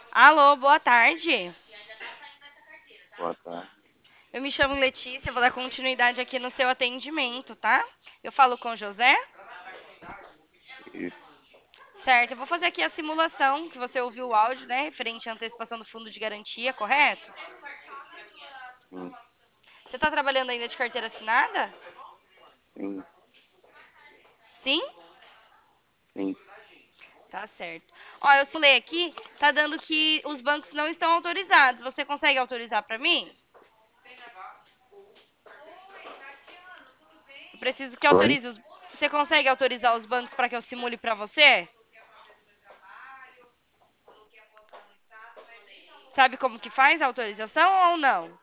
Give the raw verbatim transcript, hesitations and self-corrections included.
Alô, boa tarde. Boa tarde. Eu me chamo Letícia, vou dar continuidade aqui no seu atendimento, tá? Eu falo com o José? Isso, Certo, eu vou fazer aqui a simulação, que você ouviu o áudio, né? Referente à antecipação do fundo de garantia, correto? sim, Você está trabalhando ainda de carteira assinada? sim, Sim? sim. Tá certo. Ó, eu simulei aqui, tá dando que os bancos não estão autorizados. Você consegue autorizar para mim? Eu preciso que Oi? autorize os... Você consegue autorizar os bancos para que eu simule para você? Sabe como que faz a autorização ou não?